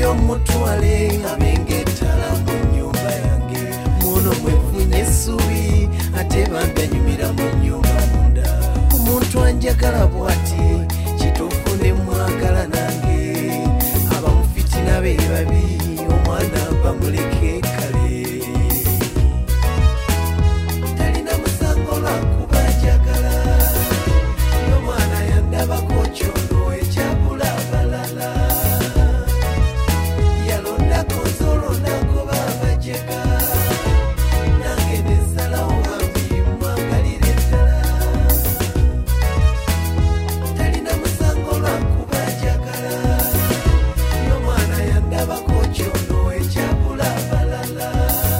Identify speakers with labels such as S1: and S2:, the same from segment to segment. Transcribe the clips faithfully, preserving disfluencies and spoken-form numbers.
S1: oyo mutwale abengetala mu nyumba yange muno mwefunye essubi ate banganyumira mu nyumba munda omuntu anjagala bw'ati kituufu ne mwagala nange abamufitina be babi omwana bamuleke kale talina musango lwakuba njagala y'omwana yandabako kyono ekyabula abalala yalondako nsolo nagoba abajega nange nesalawo bambi mwagalire ddala talina musango lwakuba njagala y'omwana yandabako kyono ekyabula abalala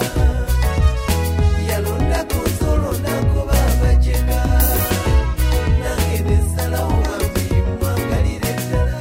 S1: yalondako nsolo nagoba abajega nange nesalawo bambi mwagalire ddala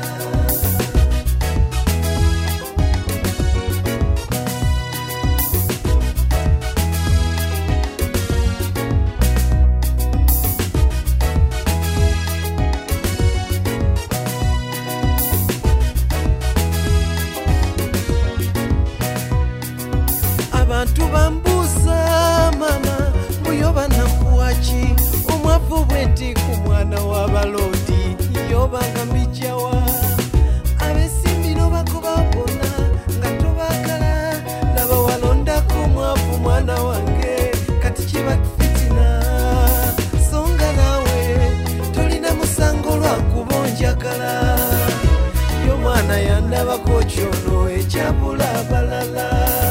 S1: abantu bambuuza mama muyoba nakuwaki omwavu bwenti ku mwana w'abaloodi yobanga mijawa abesimbiro bakuba bonna nga tobagala laba walondako omwavu mwana wange kati kiba fitina songa naawe tolina musango lwakuba onjagala y'omwana yandabako kyono ekyabula abalala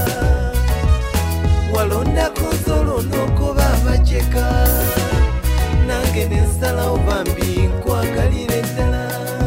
S1: walondako nsolo n'okuba abajeka nange nensalawo bambi nkwagalire ddala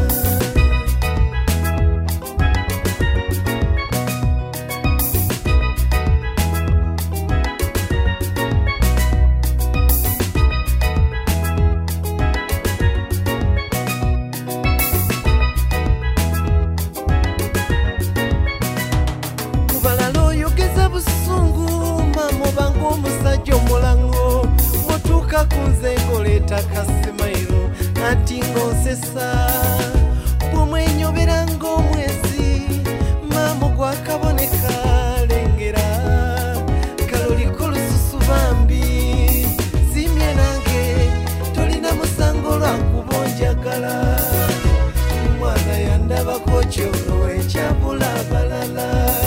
S1: kubalala oyogeza busungu mama obanga omusajja omulango mutuuka ku nze ng'oleeta kasimayiro anti ng'onsesa bw'omwenyobera ng'omwezi mama gwakaboneka lengera kaloliko lususu bambi zimye nange tolina musango lwakuba onjagala omwana yandabako kyono ekyabula abalala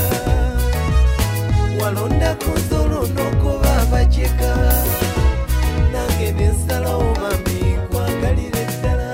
S1: walondako nsolo n'okuba abajega nange nensalawo bambi nkwagalire ddala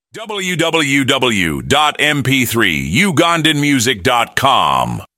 S2: w w w dot m p three ugandan music dot com